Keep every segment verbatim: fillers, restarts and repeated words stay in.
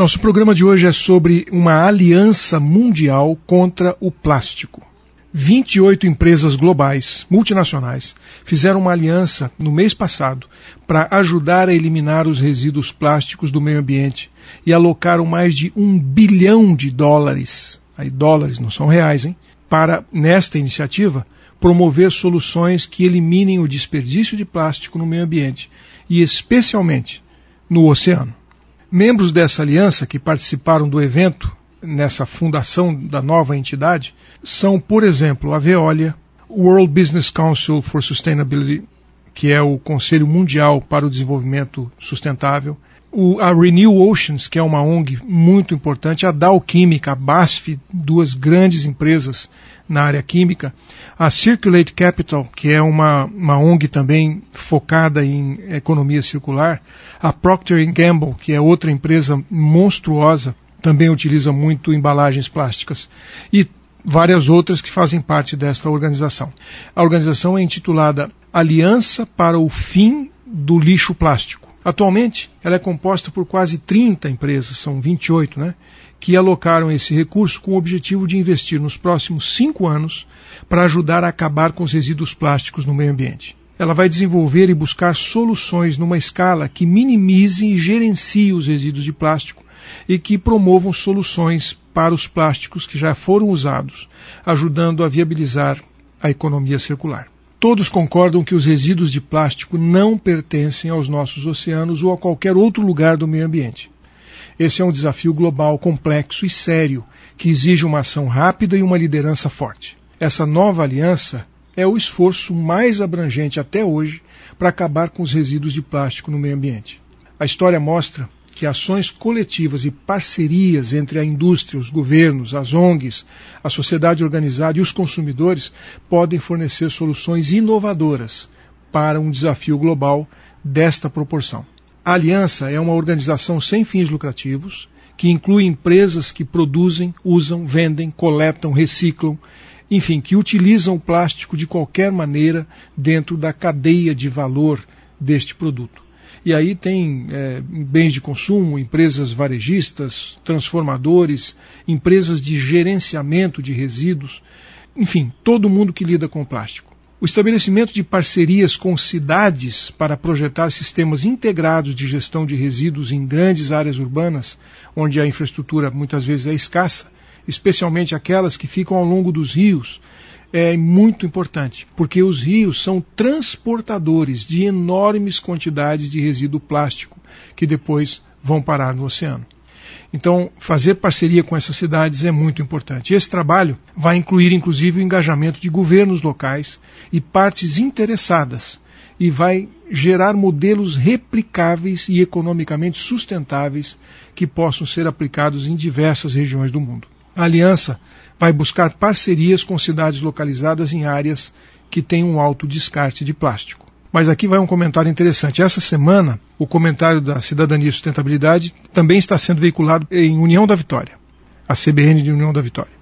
Nosso programa de hoje é sobre uma aliança mundial contra o plástico. vinte e oito empresas globais, multinacionais, fizeram uma aliança no mês passado para ajudar a eliminar os resíduos plásticos do meio ambiente e alocaram mais de um bilhão de dólares, aí dólares não são reais, hein, para, nesta iniciativa, promover soluções que eliminem o desperdício de plástico no meio ambiente e especialmente no oceano. Membros dessa aliança que participaram do evento, nessa fundação da nova entidade, são, por exemplo, a Veolia, o World Business Council for Sustainability, que é o Conselho Mundial para o Desenvolvimento Sustentável, o, a Renew Oceans, que é uma O N G muito importante, a Dow Química, a B A S F, duas grandes empresas na área química, a Circulate Capital, que é uma, uma O N G também focada em economia circular, a Procter and Gamble, que é outra empresa monstruosa, também utiliza muito embalagens plásticas, e várias outras que fazem parte desta organização. A organização é intitulada Aliança para o Fim do Lixo Plástico. Atualmente, ela é composta por quase trinta empresas, são vinte e oito, né, que alocaram esse recurso com o objetivo de investir nos próximos cinco anos para ajudar a acabar com os resíduos plásticos no meio ambiente. Ela vai desenvolver e buscar soluções numa escala que minimize e gerencie os resíduos de plástico e que promovam soluções para os plásticos que já foram usados, ajudando a viabilizar a economia circular. Todos concordam que os resíduos de plástico não pertencem aos nossos oceanos ou a qualquer outro lugar do meio ambiente. Esse é um desafio global complexo e sério, que exige uma ação rápida e uma liderança forte. Essa nova aliança é o esforço mais abrangente até hoje para acabar com os resíduos de plástico no meio ambiente. A história mostra que ações coletivas e parcerias entre a indústria, os governos, as O N Gs, a sociedade organizada e os consumidores podem fornecer soluções inovadoras para um desafio global desta proporção. A Aliança é uma organização sem fins lucrativos que inclui empresas que produzem, usam, vendem, coletam, reciclam, enfim, que utilizam o plástico de qualquer maneira dentro da cadeia de valor deste produto. E aí tem é, bens de consumo, empresas varejistas, transformadores, empresas de gerenciamento de resíduos, enfim, todo mundo que lida com plástico. O estabelecimento de parcerias com cidades para projetar sistemas integrados de gestão de resíduos em grandes áreas urbanas, onde a infraestrutura muitas vezes é escassa, especialmente aquelas que ficam ao longo dos rios, é muito importante, porque os rios são transportadores de enormes quantidades de resíduo plástico que depois vão parar no oceano. Então, fazer parceria com essas cidades é muito importante. Esse trabalho vai incluir, inclusive, o engajamento de governos locais e partes interessadas e vai gerar modelos replicáveis e economicamente sustentáveis que possam ser aplicados em diversas regiões do mundo. A aliança vai buscar parcerias com cidades localizadas em áreas que têm um alto descarte de plástico. Mas aqui vai um comentário interessante. Essa semana, o comentário da Cidadania e Sustentabilidade também está sendo veiculado em União da Vitória, a C B N de União da Vitória.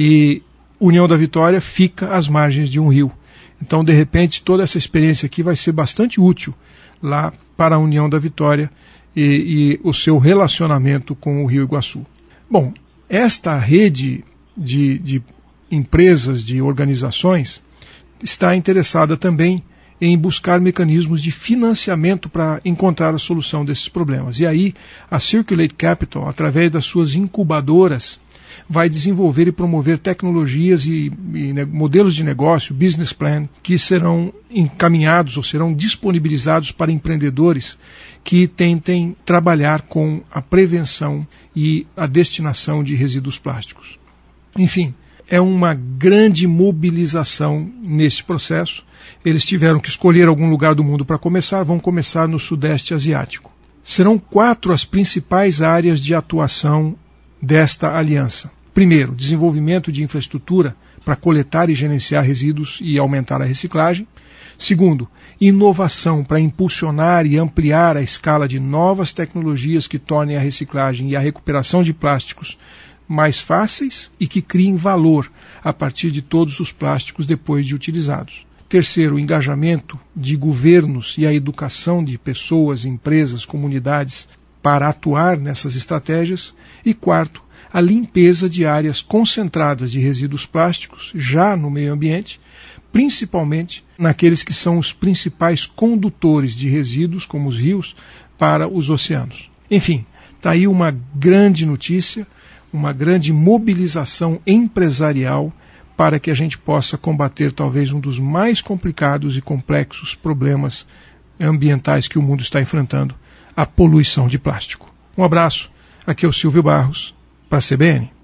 E União da Vitória fica às margens de um rio. Então, de repente, toda essa experiência aqui vai ser bastante útil lá para a União da Vitória e, e o seu relacionamento com o Rio Iguaçu. Bom, esta rede de, de empresas, de organizações, está interessada também em buscar mecanismos de financiamento para encontrar a solução desses problemas. E aí, a Circulate Capital, através das suas incubadoras, vai desenvolver e promover tecnologias e, e ne- modelos de negócio, business plan, que serão encaminhados ou serão disponibilizados para empreendedores que tentem trabalhar com a prevenção e a destinação de resíduos plásticos. Enfim, é uma grande mobilização nesse processo. Eles tiveram que escolher algum lugar do mundo para começar, vão começar no Sudeste Asiático. Serão quatro as principais áreas de atuação desta aliança. Primeiro, desenvolvimento de infraestrutura para coletar e gerenciar resíduos e aumentar a reciclagem. Segundo, inovação para impulsionar e ampliar a escala de novas tecnologias que tornem a reciclagem e a recuperação de plásticos mais fáceis e que criem valor a partir de todos os plásticos depois de utilizados. Terceiro, o engajamento de governos e a educação de pessoas, empresas, comunidades para atuar nessas estratégias. E quarto, a limpeza de áreas concentradas de resíduos plásticos já no meio ambiente, principalmente naqueles que são os principais condutores de resíduos, como os rios, para os oceanos. Enfim, está aí uma grande notícia, uma grande mobilização empresarial para que a gente possa combater talvez um dos mais complicados e complexos problemas ambientais que o mundo está enfrentando, a poluição de plástico. Um abraço, aqui é o Silvio Barros, para a C B N.